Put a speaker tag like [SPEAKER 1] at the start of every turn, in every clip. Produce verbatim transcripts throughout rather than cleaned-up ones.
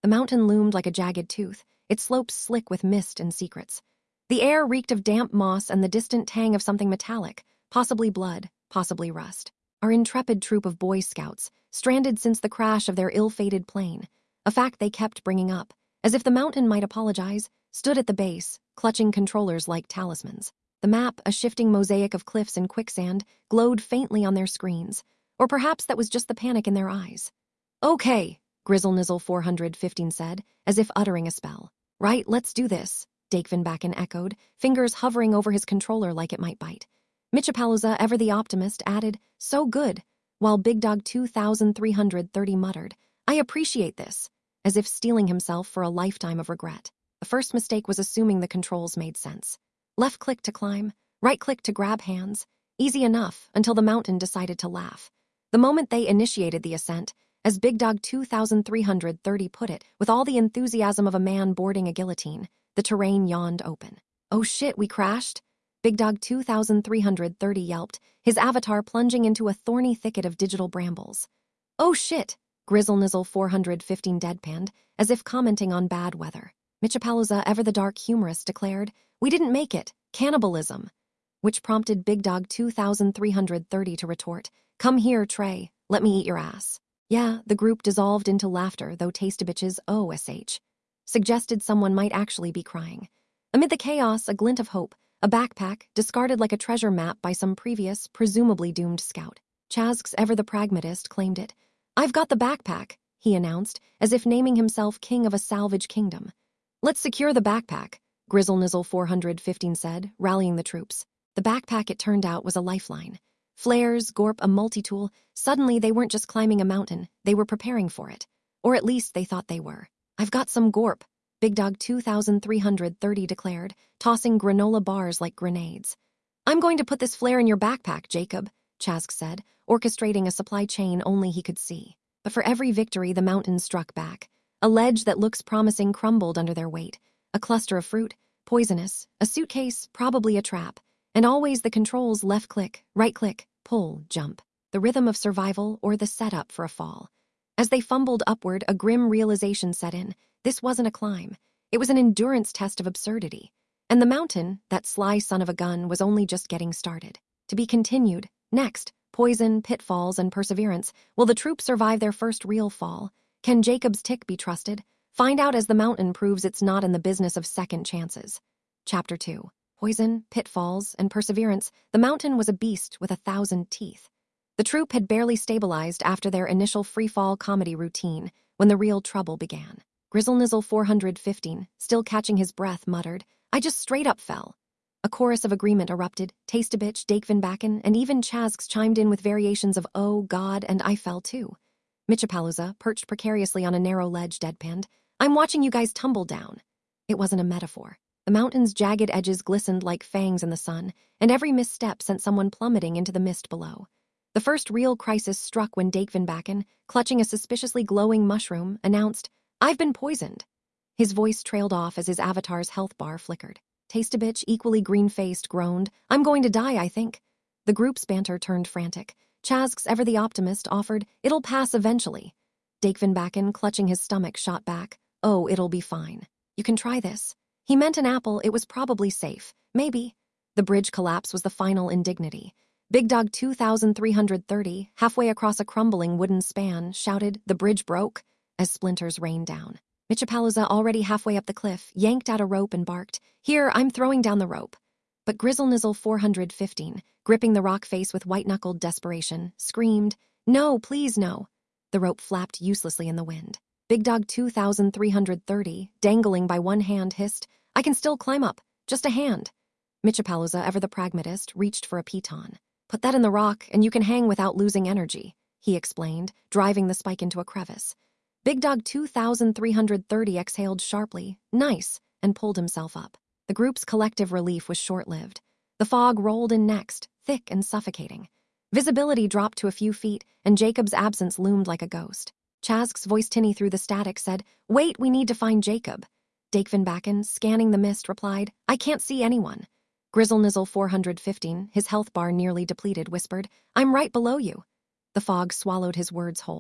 [SPEAKER 1] The mountain loomed like a jagged tooth, its slopes slick with mist and secrets. The air reeked of damp moss and the distant tang of something metallic, possibly blood, possibly rust. Our intrepid troop of Boy Scouts, stranded since the crash of their ill-fated plane, a fact they kept bringing up, as if the mountain might apologize, stood at the base, clutching controllers like talismans. The map, a shifting mosaic of cliffs and quicksand, glowed faintly on their screens. Or perhaps that was just the panic in their eyes. "Okay," Grizzle-Nizzle four hundred fifteen said, as if uttering a spell. "Right, let's do this," Dakevenbakken echoed, fingers hovering over his controller like it might bite. Mitchapalooza, ever the optimist, added, "So good," while Big Dog two thousand three hundred thirty muttered, "I appreciate this," as if steeling himself for a lifetime of regret. The first mistake was assuming the controls made sense. Left click to climb, right click to grab hands. Easy enough until the mountain decided to laugh. The moment they initiated the ascent, as Big Dog two thousand three hundred thirty put it, with all the enthusiasm of a man boarding a guillotine, the terrain yawned open. "Oh shit, we crashed?" Big Dog two thousand three hundred thirty yelped, his avatar plunging into a thorny thicket of digital brambles. "Oh shit," Grizzle-Nizzle four hundred fifteen deadpanned, as if commenting on bad weather. Mitchapalooza, ever the dark humorist, declared, "We didn't make it. Cannibalism." Which prompted Big Dog two thousand three hundred thirty to retort, "Come here, Trey. Let me eat your ass." Yeah, the group dissolved into laughter, though Tasteabich's O S H suggested someone might actually be crying. Amid the chaos, a glint of hope, a backpack discarded like a treasure map by some previous, presumably doomed scout. Chazks, ever the pragmatist, claimed it. "I've got the backpack," he announced, as if naming himself king of a salvage kingdom. "Let's secure the backpack," Grizzle-Nizzle four hundred fifteen said, rallying the troops. The backpack, it turned out, was a lifeline. Flares, Gorp, a multi-tool. Suddenly they weren't just climbing a mountain, they were preparing for it. Or at least they thought they were. "I've got some Gorp," Big Dog two thousand three hundred thirty declared, tossing granola bars like grenades. "I'm going to put this flare in your backpack, Jacob," Chazk said, orchestrating a supply chain only he could see. But for every victory, the mountain struck back. A ledge that looks promising crumbled under their weight. A cluster of fruit, poisonous, a suitcase, probably a trap. And always the controls: left click, right click, pull, jump. The rhythm of survival or the setup for a fall. As they fumbled upward, a grim realization set in. This wasn't a climb. It was an endurance test of absurdity. And the mountain, that sly son of a gun, was only just getting started. To be continued. Next, poison, pitfalls, and perseverance. Will the troops survive their first real fall? Can Jacob's tick be trusted? Find out as the mountain proves it's not in the business of second chances. Chapter two. Poison, pitfalls, and perseverance. The mountain was a beast with a thousand teeth. The troop had barely stabilized after their initial free-fall comedy routine when the real trouble began. Grizzle-Nizzle four hundred fifteen, still catching his breath, muttered, "I just straight up fell." A chorus of agreement erupted. Tasteabich, Dakevenbakken, and even Chazks chimed in with variations of "Oh, God," and "I fell too." Mitchapalooza, perched precariously on a narrow ledge, deadpanned, "I'm watching you guys tumble down." It wasn't a metaphor. The mountain's jagged edges glistened like fangs in the sun, and every misstep sent someone plummeting into the mist below. The first real crisis struck when Dakevenbakken, clutching a suspiciously glowing mushroom, announced, "I've been poisoned." His voice trailed off as his avatar's health bar flickered. Tasteabich, equally green-faced, groaned, "I'm going to die, I think." The group's banter turned frantic. Chazks, ever the optimist, offered, "It'll pass eventually." Dakevenbakken, clutching his stomach, shot back, "Oh, it'll be fine. You can try this." He meant an apple. It was probably safe. Maybe. The bridge collapse was the final indignity. Big Dog two thousand three hundred thirty, halfway across a crumbling wooden span, shouted, "The bridge broke," as splinters rained down. Mitchapalooza, already halfway up the cliff, yanked out a rope and barked, "Here, I'm throwing down the rope." But Grizzle-Nizzle four hundred fifteen, gripping the rock face with white-knuckled desperation, screamed, "No, please no." The rope flapped uselessly in the wind. Big Dog two thousand three hundred thirty, dangling by one hand, hissed, "I can still climb up. Just a hand." Mitchapalooza, ever the pragmatist, reached for a piton. "Put that in the rock, and you can hang without losing energy," he explained, driving the spike into a crevice. Big Dog two thousand three hundred thirty exhaled sharply, "Nice," and pulled himself up. The group's collective relief was short-lived. The fog rolled in next, thick and suffocating. Visibility dropped to a few feet, and Jacob's absence loomed like a ghost. Chazk's voice, tinny through the static, said, "Wait, we need to find Jacob." Dakevenbakken, scanning the mist, replied, "I can't see anyone." Grizzle-Nizzle four hundred fifteen, his health bar nearly depleted, whispered, "I'm right below you." The fog swallowed his words whole.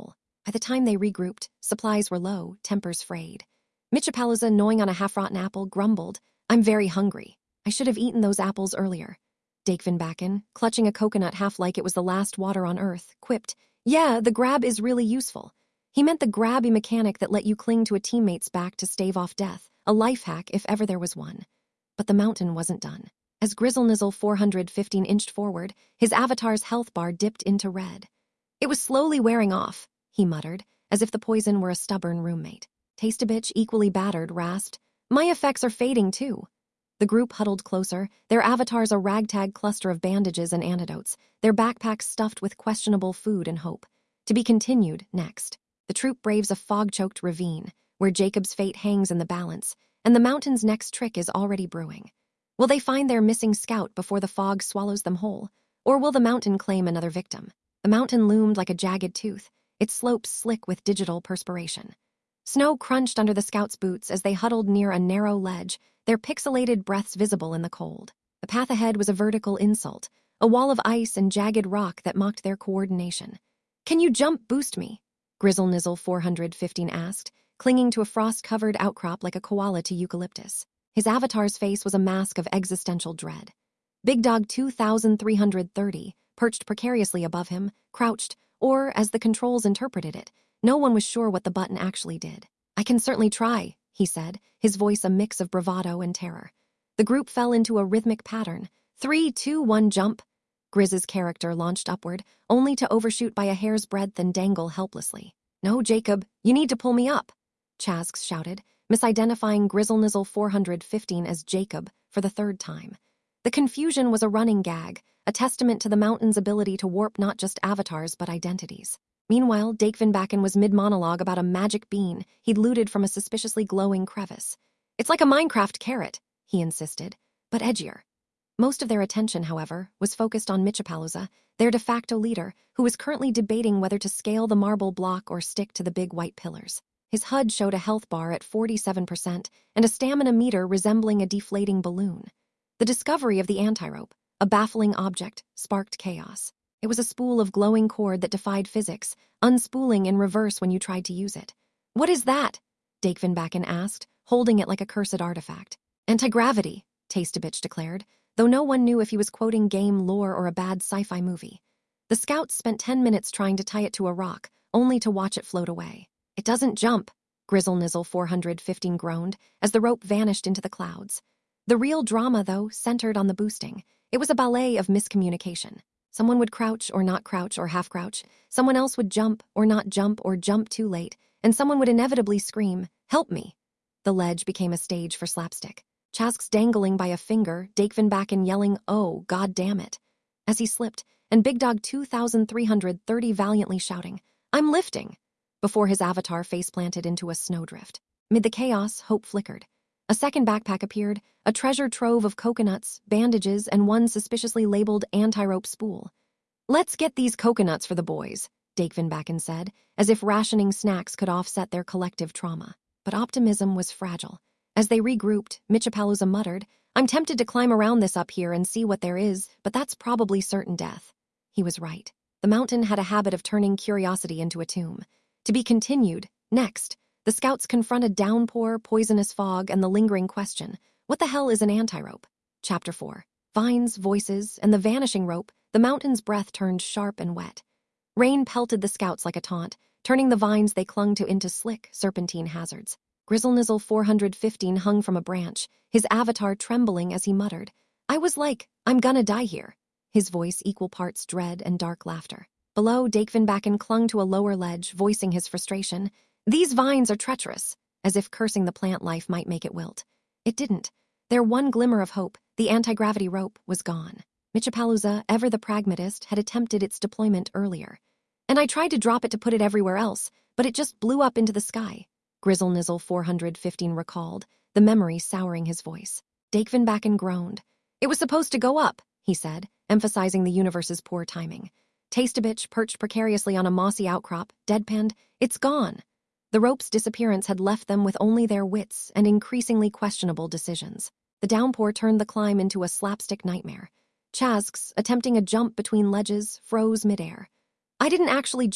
[SPEAKER 1] By the time they regrouped, supplies were low, tempers frayed. Michipalooza, gnawing on a half-rotten apple, grumbled, "I'm very hungry. I should have eaten those apples earlier." Dakevenbakken, clutching a coconut half like it was the last water on earth, quipped, "Yeah, the grab is really useful." He meant the grabby mechanic that let you cling to a teammate's back to stave off death, a life hack if ever there was one. But the mountain wasn't done. As Grizzlenizzle four hundred fifteen inched forward, his avatar's health bar dipped into red. "It was slowly wearing off," he muttered, as if the poison were a stubborn roommate. Taste-a-Bitch, equally battered, rasped, "My effects are fading too." The group huddled closer, their avatars a ragtag cluster of bandages and antidotes, their backpacks stuffed with questionable food and hope. To be continued, next. The troop braves a fog-choked ravine, where Jacob's fate hangs in the balance, and the mountain's next trick is already brewing. Will they find their missing scout before the fog swallows them whole? Or will the mountain claim another victim? The mountain loomed like a jagged tooth, its slopes slick with digital perspiration. Snow crunched under the scouts' boots as they huddled near a narrow ledge, their pixelated breaths visible in the cold. The path ahead was a vertical insult, a wall of ice and jagged rock that mocked their coordination. "Can you jump boost me?" Grizzlenizzle four hundred fifteen asked, clinging to a frost-covered outcrop like a koala to eucalyptus. His avatar's face was a mask of existential dread. Big Dog two thousand three hundred thirty, perched precariously above him, crouched, or, as the controls interpreted it, no one was sure what the button actually did. "I can certainly try," he said, his voice a mix of bravado and terror. The group fell into a rhythmic pattern. Three, two, one, jump. Grizz's character launched upward, only to overshoot by a hair's breadth and dangle helplessly. "No, Jacob, you need to pull me up," Chasks shouted, misidentifying Grizzlenizzle four hundred fifteen as Jacob for the third time. The confusion was a running gag, a testament to the mountain's ability to warp not just avatars but identities. Meanwhile, Dakevenbakken was mid-monologue about a magic bean he'd looted from a suspiciously glowing crevice. "It's like a Minecraft carrot," he insisted, "but edgier." Most of their attention, however, was focused on Michipalooza, their de facto leader, who was currently debating whether to scale the marble block or stick to the big white pillars. His H U D showed a health bar at forty-seven percent and a stamina meter resembling a deflating balloon. The discovery of the anti-rope, a baffling object, sparked chaos. It was a spool of glowing cord that defied physics, unspooling in reverse when you tried to use it. "What is that?" Dakevenbakken asked, holding it like a cursed artifact. "Anti-gravity," Taste-a-Bitch declared, though no one knew if he was quoting game lore or a bad sci-fi movie. The scouts spent ten minutes trying to tie it to a rock, only to watch it float away. "It doesn't jump," Grizzlenizzle four hundred fifteen groaned as the rope vanished into the clouds. The real drama, though, centered on the boosting. It was a ballet of miscommunication. Someone would crouch or not crouch or half-crouch, someone else would jump or not jump or jump too late, and someone would inevitably scream, "Help me!" The ledge became a stage for slapstick. Chasks dangling by a finger, Dakevenbakken yelling, "Oh, god damn it," as he slipped, and Big Dog two thousand three hundred thirty valiantly shouting, "I'm lifting," before his avatar face-planted into a snowdrift. Mid the chaos, hope flickered. A second backpack appeared, a treasure trove of coconuts, bandages, and one suspiciously labeled anti-rope spool. "Let's get these coconuts for the boys," Dakevenbakken said, as if rationing snacks could offset their collective trauma. But optimism was fragile. As they regrouped, Michipalooza muttered, "I'm tempted to climb around this up here and see what there is, but that's probably certain death." He was right. The mountain had a habit of turning curiosity into a tomb. To be continued, next. The scouts confront a downpour, poisonous fog, and the lingering question, what the hell is an anti-rope? Chapter four. Vines, voices, and the vanishing rope, the mountain's breath turned sharp and wet. Rain pelted the scouts like a taunt, turning the vines they clung to into slick, serpentine hazards. Grizzlenizzle four hundred fifteen hung from a branch, his avatar trembling as he muttered, "I was like, I'm gonna die here." His voice equal parts dread and dark laughter. Below, Dakevenbakken clung to a lower ledge, voicing his frustration. "These vines are treacherous," as if cursing the plant life might make it wilt. It didn't. Their one glimmer of hope, the anti-gravity rope, was gone. Michipalooza, ever the pragmatist, had attempted its deployment earlier. "And I tried to drop it to put it everywhere else, but it just blew up into the sky," Grizzlenizzle four hundred fifteen recalled, the memory souring his voice. Dakevenbakken groaned. "It was supposed to go up," he said, emphasizing the universe's poor timing. Taste-a-Bitch, perched precariously on a mossy outcrop, deadpanned, "It's gone." The rope's disappearance had left them with only their wits and increasingly questionable decisions. The downpour turned the climb into a slapstick nightmare. Chasks, attempting a jump between ledges, froze midair. "I didn't actually jump,"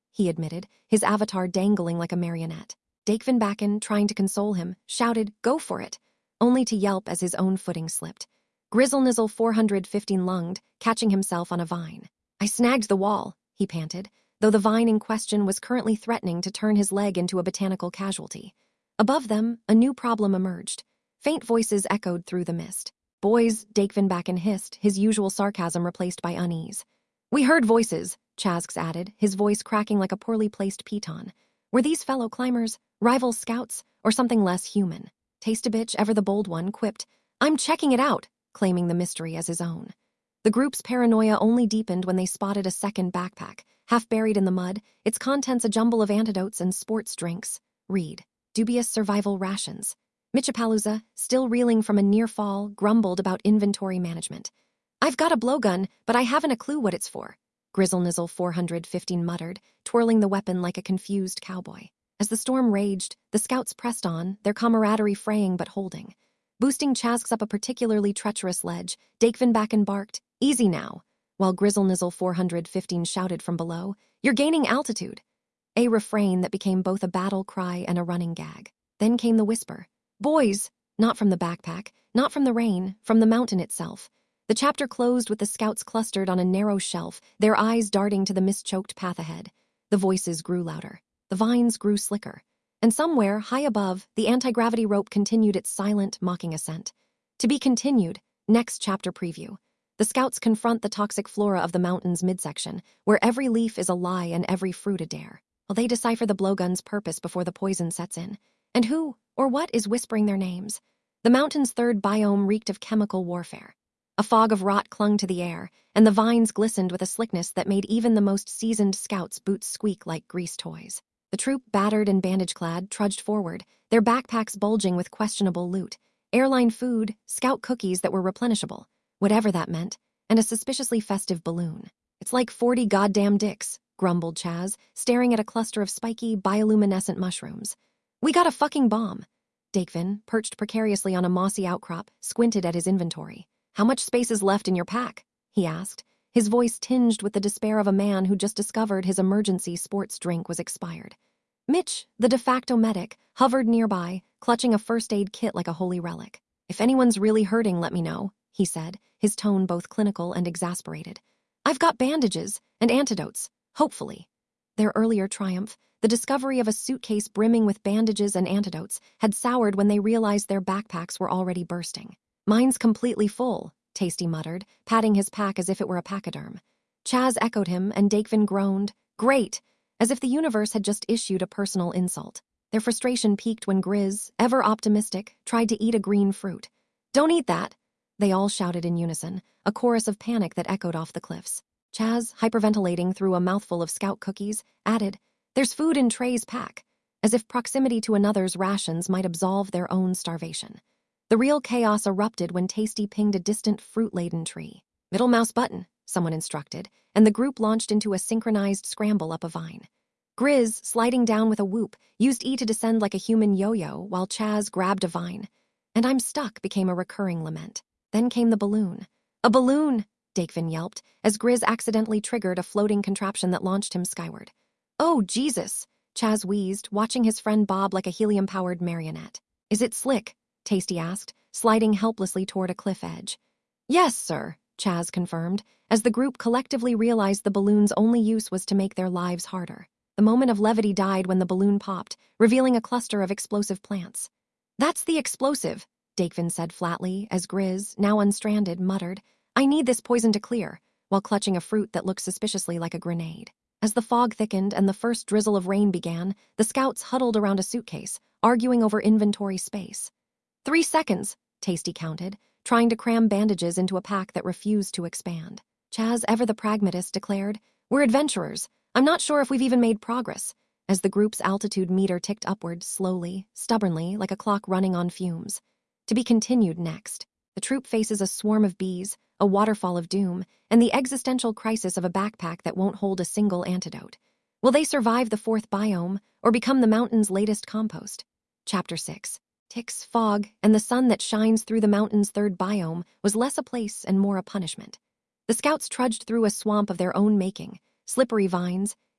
[SPEAKER 1] he admitted, his avatar dangling like a marionette. Dakevan Bakken, trying to console him, shouted, "Go for it," only to yelp as his own footing slipped. Grizzle-Nizzle four hundred fifteen lunged, catching himself on a vine. "I snagged the wall," he panted, though the vine in question was currently threatening to turn his leg into a botanical casualty. Above them, a new problem emerged. Faint voices echoed through the mist. "Boys," Dakevan Bakken hissed, his usual sarcasm replaced by unease. "We heard voices," Chazks added, his voice cracking like a poorly placed piton. Were these fellow climbers, rival scouts, or something less human? Taste-a-Bitch, ever the bold one, quipped, "I'm checking it out," claiming the mystery as his own. The group's paranoia only deepened when they spotted a second backpack, half buried in the mud, its contents a jumble of antidotes and sports drinks. Read, "Dubious survival rations." Mitchapalooza, still reeling from a near fall, grumbled about inventory management. "I've got a blowgun, but I haven't a clue what it's for," Grizzle-Nizzle four hundred fifteen muttered, twirling the weapon like a confused cowboy. As the storm raged, the scouts pressed on, their camaraderie fraying but holding. Boosting Chazks up a particularly treacherous ledge, Dakevan Bakken barked, "Easy now," while Grizzle-Nizzle four hundred fifteen shouted from below, "You're gaining altitude." A refrain that became both a battle cry and a running gag. Then came the whisper, "Boys," not from the backpack, not from the rain, from the mountain itself. The chapter closed with the scouts clustered on a narrow shelf, their eyes darting to the mist-choked path ahead. The voices grew louder. The vines grew slicker. And somewhere, high above, the anti-gravity rope continued its silent, mocking ascent. To be continued, next chapter preview. The scouts confront the toxic flora of the mountain's midsection, where every leaf is a lie and every fruit a dare. Will they decipher the blowgun's purpose before the poison sets in? And who, or what, is whispering their names? The mountain's third biome reeked of chemical warfare. A fog of rot clung to the air, and the vines glistened with a slickness that made even the most seasoned scouts' boots squeak like grease toys. The troop, battered and bandage-clad, trudged forward, their backpacks bulging with questionable loot. Airline food, scout cookies that were replenishable, whatever that meant, and a suspiciously festive balloon. "It's like forty goddamn dicks," grumbled Chaz, staring at a cluster of spiky, bioluminescent mushrooms. "We got a fucking bomb." Dakevan, perched precariously on a mossy outcrop, squinted at his inventory. "How much space is left in your pack?" he asked, his voice tinged with the despair of a man who just discovered his emergency sports drink was expired. Mitch, the de facto medic, hovered nearby, clutching a first aid kit like a holy relic. "If anyone's really hurting, let me know," he said, his tone both clinical and exasperated. "I've got bandages and antidotes, hopefully." Their earlier triumph, the discovery of a suitcase brimming with bandages and antidotes, had soured when they realized their backpacks were already bursting. "Mine's completely full," Tasty muttered, patting his pack as if it were a pachyderm. Chaz echoed him, and Dakevan groaned, "Great," as if the universe had just issued a personal insult. Their frustration peaked when Grizz, ever optimistic, tried to eat a green fruit. "Don't eat that," they all shouted in unison, a chorus of panic that echoed off the cliffs. Chaz, hyperventilating through a mouthful of scout cookies, added, "There's food in Trey's pack," as if proximity to another's rations might absolve their own starvation. The real chaos erupted when Tasty pinged a distant fruit-laden tree. "Middle mouse button," someone instructed, and the group launched into a synchronized scramble up a vine. Grizz, sliding down with a whoop, used E to descend like a human yo-yo while Chaz grabbed a vine. "And I'm stuck" became a recurring lament. Then came the balloon. "A balloon!" Dakevan yelped, as Grizz accidentally triggered a floating contraption that launched him skyward. "Oh, Jesus!" Chaz wheezed, watching his friend bob like a helium-powered marionette. "Is it slick?" Tasty asked, sliding helplessly toward a cliff edge. "Yes, sir," Chaz confirmed, as the group collectively realized the balloon's only use was to make their lives harder. The moment of levity died when the balloon popped, revealing a cluster of explosive plants. "That's the explosive," Dakevan said flatly, as Grizz, now unstranded, muttered, "I need this poison to clear," while clutching a fruit that looked suspiciously like a grenade. As the fog thickened and the first drizzle of rain began, the scouts huddled around a suitcase, arguing over inventory space. Three seconds, Tasty counted, trying to cram bandages into a pack that refused to expand. Chaz, ever the pragmatist, declared, "We're adventurers. I'm not sure if we've even made progress," as the group's altitude meter ticked upward slowly, stubbornly, like a clock running on fumes. To be continued next. The troop faces a swarm of bees, a waterfall of doom, and the existential crisis of a backpack that won't hold a single antidote. Will they survive the fourth biome, or become the mountain's latest compost? Chapter six. Ticks, fog, and the sun that shines through the mountain's third biome was less a place and more a punishment. The scouts trudged through a swamp of their own making, slippery vines,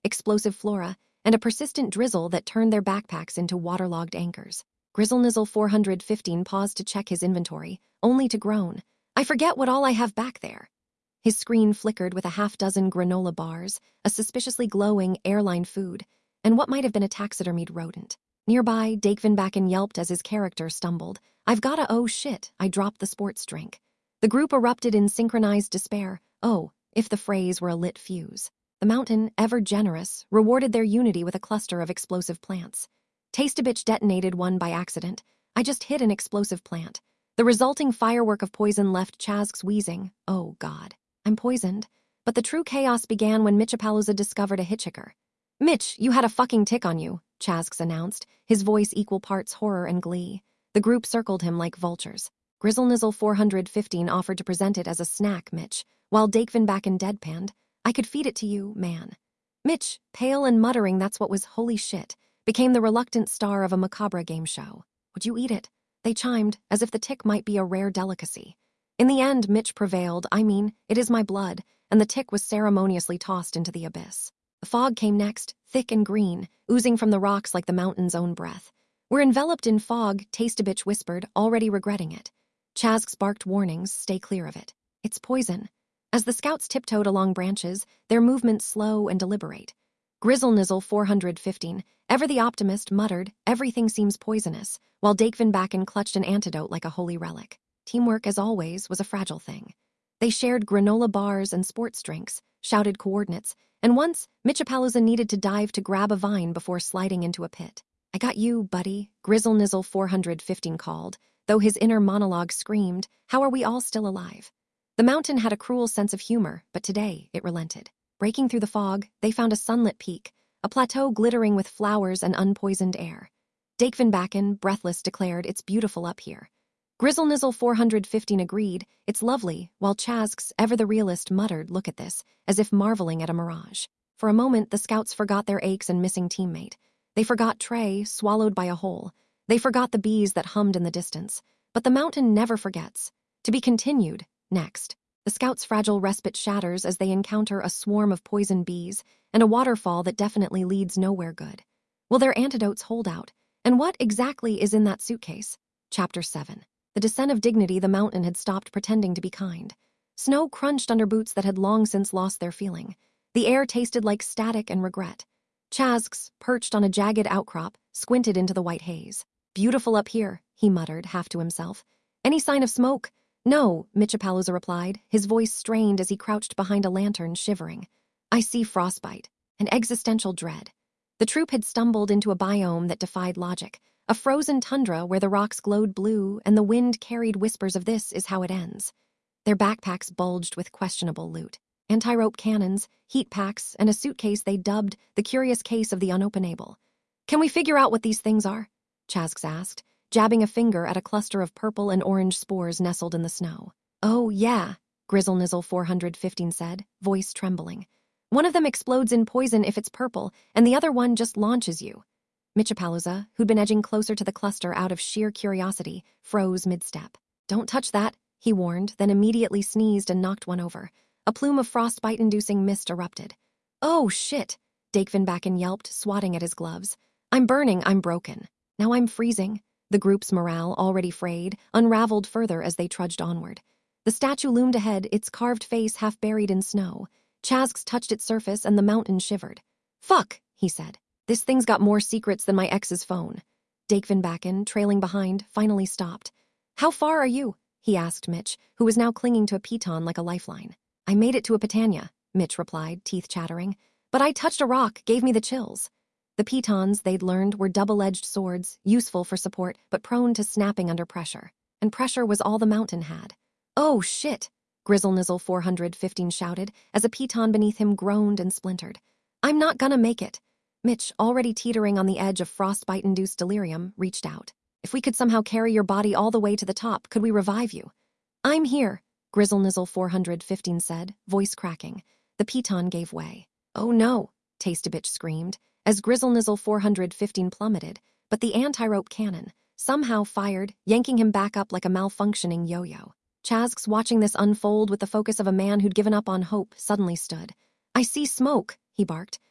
[SPEAKER 1] explosive flora, and a persistent drizzle that turned their backpacks into waterlogged anchors. Grizzlenizzle four hundred fifteen paused to check his inventory, only to groan. I forget what all I have back there. His screen flickered with a half-dozen granola bars, a suspiciously glowing airline food, and what might have been a taxidermied rodent. Nearby, Dakevenbakken yelped as his character stumbled. I've gotta oh shit, I dropped the sports drink. The group erupted in synchronized despair. Oh, if the phrase were a lit fuse. The mountain, ever generous, rewarded their unity with a cluster of explosive plants. Tasteabitch detonated one by accident. I just hit an explosive plant. The resulting firework of poison left Chazks wheezing. Oh, God. I'm poisoned. But the true chaos began when Mitchapalooza discovered a hitchhiker. Mitch, you had a fucking tick on you, Chazks announced, his voice equal parts horror and glee. The group circled him like vultures. Grizzlenizzle four hundred fifteen offered to present it as a snack, Mitch, while Dakevenbakken deadpanned. I could feed it to you, man. Mitch, pale and muttering that's what was holy shit, became the reluctant star of a macabre game show. Would you eat it? They chimed, as if the tick might be a rare delicacy. In the end, Mitch prevailed. I mean, it is my blood, and the tick was ceremoniously tossed into the abyss. The fog came next, thick and green, oozing from the rocks like the mountain's own breath. We're enveloped in fog, Tasteabitch whispered, already regretting it. Chazks barked warnings, stay clear of it. It's poison. As the scouts tiptoed along branches, their movements slow and deliberate. Grizzlenizzle four hundred fifteen, ever the optimist, muttered, everything seems poisonous, while Dakevenbakken clutched an antidote like a holy relic. Teamwork, as always, was a fragile thing. They shared granola bars and sports drinks, shouted coordinates, and once, Mitchapalooza needed to dive to grab a vine before sliding into a pit. I got you, buddy, Grizzlenizzle four hundred fifteen called, though his inner monologue screamed, how are we all still alive? The mountain had a cruel sense of humor, but today it relented. Breaking through the fog, they found a sunlit peak, a plateau glittering with flowers and unpoisoned air. Dakevenbakken, breathless, declared, it's beautiful up here. Grizzlenizzle four hundred fifteen agreed, it's lovely, while Chazks, ever the realist, muttered, look at this, as if marveling at a mirage. For a moment, the scouts forgot their aches and missing teammate. They forgot Trey, swallowed by a hole. They forgot the bees that hummed in the distance. But the mountain never forgets. To be continued, next. The scouts' fragile respite shatters as they encounter a swarm of poison bees and a waterfall that definitely leads nowhere good. Will their antidotes hold out? And what exactly is in that suitcase? Chapter seven. The descent of dignity. The mountain had stopped pretending to be kind. Snow crunched under boots that had long since lost their feeling. The air tasted like static and regret. Chazks, perched on a jagged outcrop, squinted into the white haze. Beautiful up here, he muttered, half to himself. Any sign of smoke? No, Mitchapalooza replied, his voice strained as he crouched behind a lantern, shivering. I see frostbite, an existential dread. The troop had stumbled into a biome that defied logic, a frozen tundra where the rocks glowed blue and the wind carried whispers of this is how it ends. Their backpacks bulged with questionable loot. Anti-rope cannons, heat packs, and a suitcase they dubbed the curious case of the unopenable. Can we figure out what these things are? Chazks asked, jabbing a finger at a cluster of purple and orange spores nestled in the snow. Oh, yeah, Grizzlenizzle four hundred fifteen said, voice trembling. One of them explodes in poison if it's purple, and the other one just launches you. Mitchapalooza, who'd been edging closer to the cluster out of sheer curiosity, froze mid-step. Don't touch that, he warned, then immediately sneezed and knocked one over. A plume of frostbite-inducing mist erupted. Oh, shit, Dakevenbakken yelped, swatting at his gloves. I'm burning, I'm broken. Now I'm freezing. The group's morale, already frayed, unraveled further as they trudged onward. The statue loomed ahead, its carved face half buried in snow. Chazks touched its surface and the mountain shivered. Fuck, he said. This thing's got more secrets than my ex's phone. Dakevenbakken, trailing behind, finally stopped. How far are you? He asked Mitch, who was now clinging to a piton like a lifeline. I made it to a Pitanya, Mitch replied, teeth chattering. But I touched a rock, gave me the chills. The pitons, they'd learned, were double-edged swords, useful for support, but prone to snapping under pressure. And pressure was all the mountain had. Oh, shit, Grizzlenizzle four hundred fifteen shouted, as a piton beneath him groaned and splintered. I'm not gonna make it. Mitch, already teetering on the edge of frostbite-induced delirium, reached out. If we could somehow carry your body all the way to the top, could we revive you? I'm here, Grizzlenizzle four hundred fifteen said, voice cracking. The piton gave way. Oh no, Tasteabitch screamed, as Grizzlenizzle four hundred fifteen plummeted, but the anti-rope cannon, somehow fired, yanking him back up like a malfunctioning yo-yo. Chazks, watching this unfold with the focus of a man who'd given up on hope, suddenly stood. I see smoke, he barked,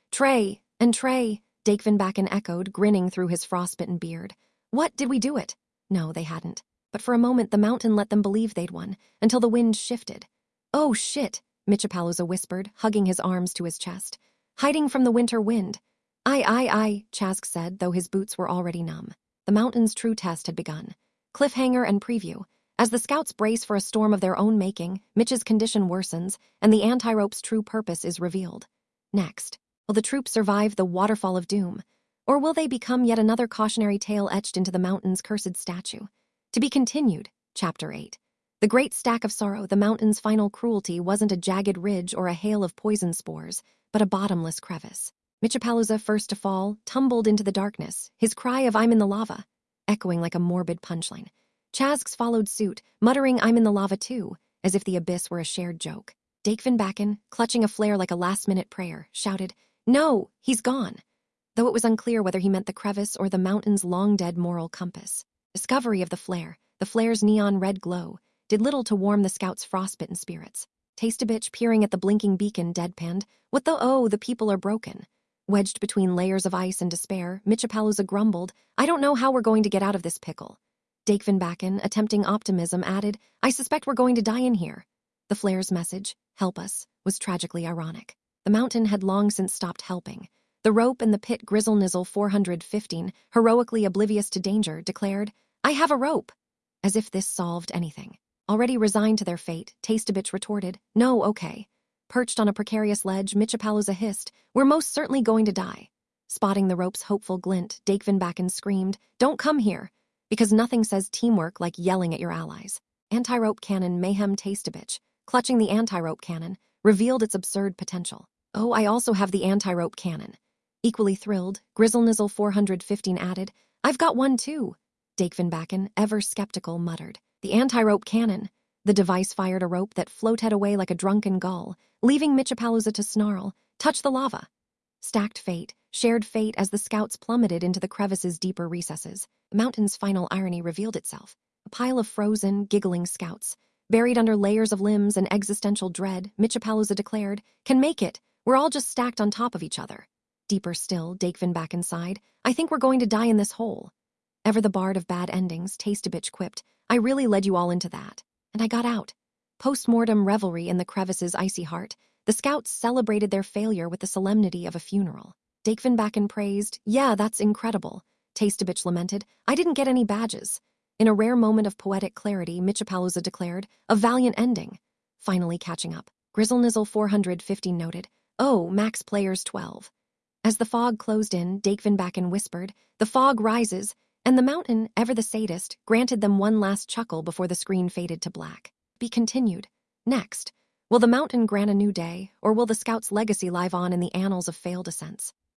[SPEAKER 1] Trey, and Trey, Dake Van Backen echoed, grinning through his frostbitten beard. What, did we do it? No, they hadn't. But for a moment the mountain let them believe they'd won, until the wind shifted. Oh, shit, Mitchapalooza whispered, hugging his arms to his chest. Hiding from the winter wind. Aye, aye, aye, Chask said, though his boots were already numb. The mountain's true test had begun. Cliffhanger and preview. As the scouts brace for a storm of their own making, Mitch's condition worsens, and the anti-rope's true purpose is revealed. Next, will the troops survive the waterfall of doom? Or will they become yet another cautionary tale etched into the mountain's cursed statue? To be continued, Chapter eight. The great stack of sorrow, the mountain's final cruelty, wasn't a jagged ridge or a hail of poison spores, but a bottomless crevice. Mitchapalooza, first to fall, tumbled into the darkness, his cry of "I'm in the lava," echoing like a morbid punchline. Chasks followed suit, muttering "I'm in the lava too," as if the abyss were a shared joke. Dake Van Backen, clutching a flare like a last-minute prayer, shouted, "No, he's gone," though it was unclear whether he meant the crevice or the mountain's long-dead moral compass. Discovery of the flare, the flare's neon red glow, did little to warm the scouts' frostbitten spirits. Taste-a-Bitch, peering at the blinking beacon, deadpanned, "What the oh, the people are broken." Wedged between layers of ice and despair, Mitchapalooza grumbled, "I don't know how we're going to get out of this pickle." Dake Van Backen, attempting optimism, added, "I suspect we're going to die in here." The flare's message, "Help us," was tragically ironic. The mountain had long since stopped helping. The rope in the pit, Grizzle Nizzle four hundred fifteen, heroically oblivious to danger, declared, "I have a rope," as if this solved anything. Already resigned to their fate, Taste-a-Bitch retorted, "No, okay." Perched on a precarious ledge, Mitchapalooza hissed, "We're most certainly going to die." Spotting the rope's hopeful glint, Dake Van Backen screamed, "Don't come here," because nothing says teamwork like yelling at your allies. Anti-rope cannon mayhem. Taste-a-Bitch, clutching the anti-rope cannon, revealed its absurd potential. "Oh, I also have the anti-rope cannon." Equally thrilled, Grizzle Nizzle four hundred fifteen added, "I've got one too." Dake Van Backen, ever skeptical, muttered, "The anti-rope cannon." The device fired a rope that floated away like a drunken gull, leaving Mitchapalooza to snarl, "Touch the lava." Stacked fate, shared fate as the scouts plummeted into the crevice's deeper recesses. The mountain's final irony revealed itself. A pile of frozen, giggling scouts. Buried under layers of limbs and existential dread, Mitchapalooza declared, "Can make it. We're all just stacked on top of each other." Deeper still, Dake Van Backen sighed, "I think we're going to die in this hole." Ever the bard of bad endings, Taste-a-Bitch quipped, "I really led you all into that. And I got out." Post-mortem revelry in the crevice's icy heart, the scouts celebrated their failure with the solemnity of a funeral. Dake Van Backen praised, "Yeah, that's incredible." Taste-a-Bitch lamented, "I didn't get any badges." In a rare moment of poetic clarity, Mitchapalooza declared, "A valiant ending." Finally catching up, Grizzle Nizzle four hundred fifteen noted, "Oh, max players twelve. As the fog closed in, Dake Van Backen whispered, "The fog rises," and the mountain, ever the sadist, granted them one last chuckle before the screen faded to black. Be continued. Next, will the mountain grant a new day, or will the scouts' legacy live on in the annals of failed ascents?